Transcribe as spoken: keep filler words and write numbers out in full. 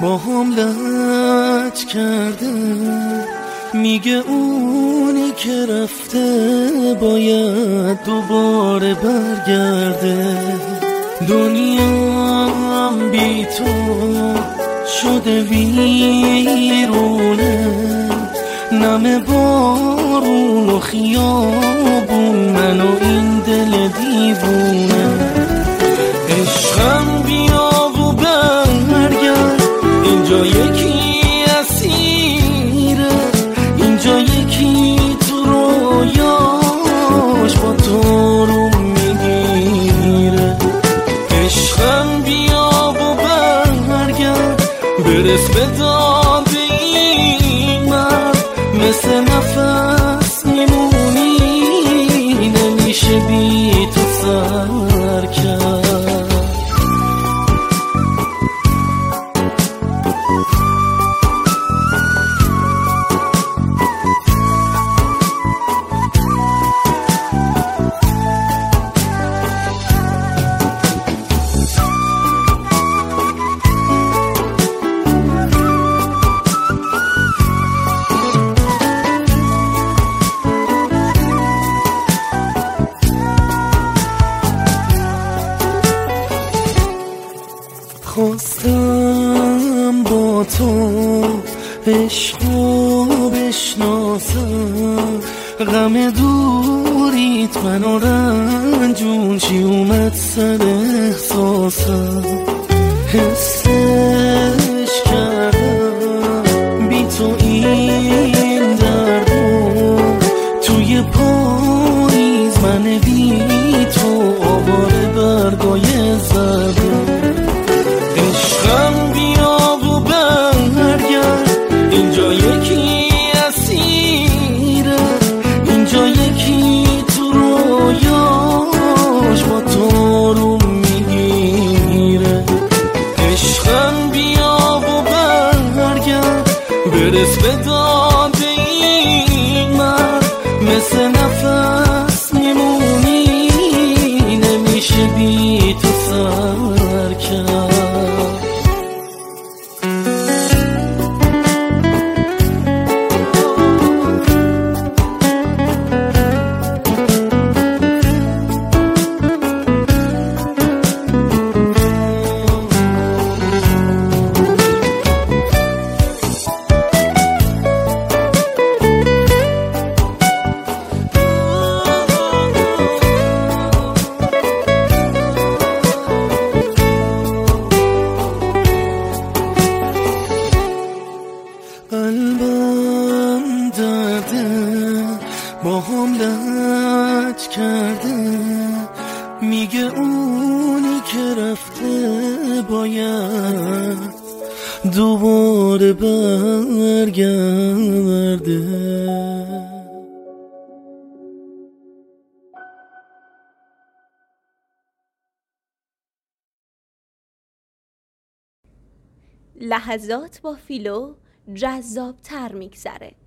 با هم لج کرده، میگه اونی که رفته باید دوباره برگرده. دنیام بی تو شده ویرونه، نم بارون و خیابون، من و این دل دیوونه. عشقم بیا و برگرد، اینجا یکی اسیره، اینجا یکی تو رویاش با تو رو میگیره. عشقم بیا و برگرد، برس به داد این مرد، مثل نفس میمونی، نمیشه بی تو سر کرد. خواستم با تو عشقو بشناسم، غم دوریت منو رنجون، چی اومد سر احساسم. حسش کردم بی تو این دردو، توی پاییز من بی تو آواره برگای زردو. عشقم بیا و برگرد، اینجا یکی اسیره، اینجا یکی تو رویاش با تو رو میگیره. عشقم بیا و برگرد، برس به داد این مرد، مثل نفس میمونی، نمیشه بی تو سر کرد. قلبم درده، با هم لج کرده، میگه اونی که رفته باید دوباره برگرده. لحظات با فیلو جذاب تر میگذره.